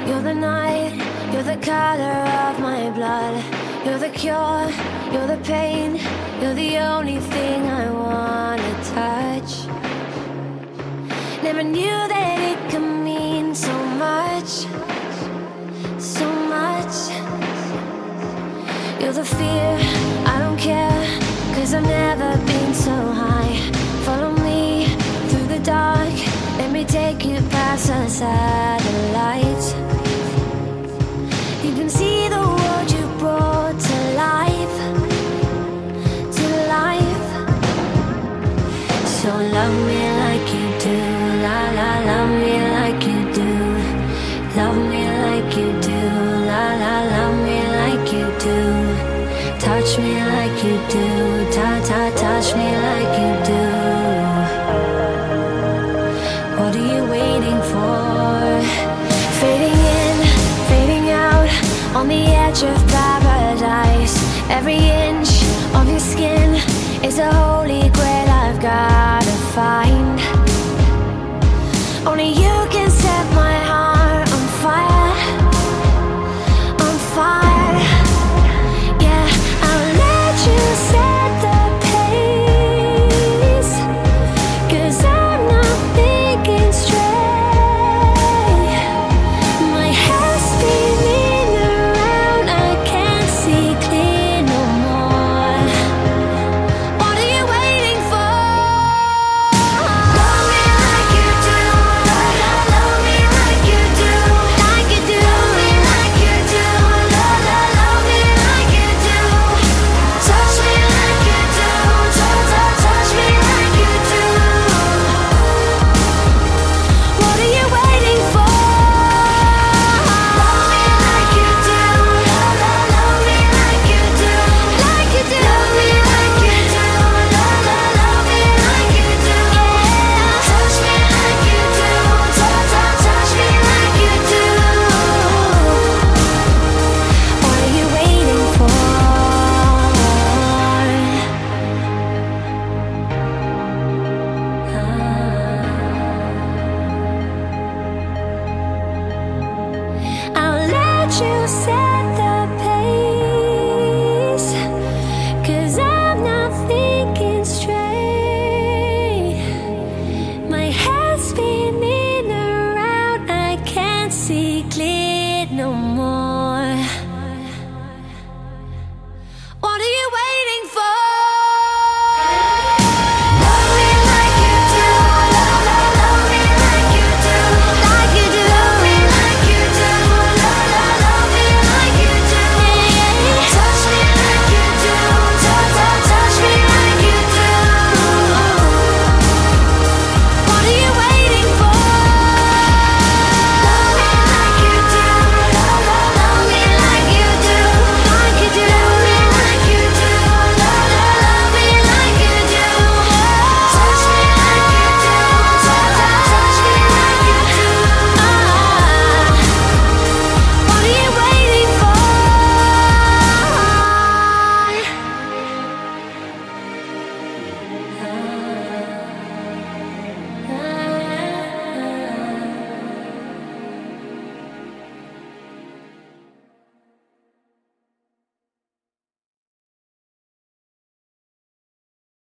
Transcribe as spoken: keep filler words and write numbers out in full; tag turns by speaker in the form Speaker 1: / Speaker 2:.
Speaker 1: You're the night, you're the color of my blood. You're the cure, you're the pain. You're the only thing I wanna touch. Never knew that it could mean so much, so much. You're the fear, I don't care, 'cause I've never been so high. Follow me through the dark, let me take you past the satellites. You can see the world you brought to life, to life. So love me like you do, la la, love me like you do. Love me like you do, la la, love me like you do. Touch me like you do, ta ta, touch me like you do. What are you waiting for? Fading in, fading out, on the edge of paradise. Every inch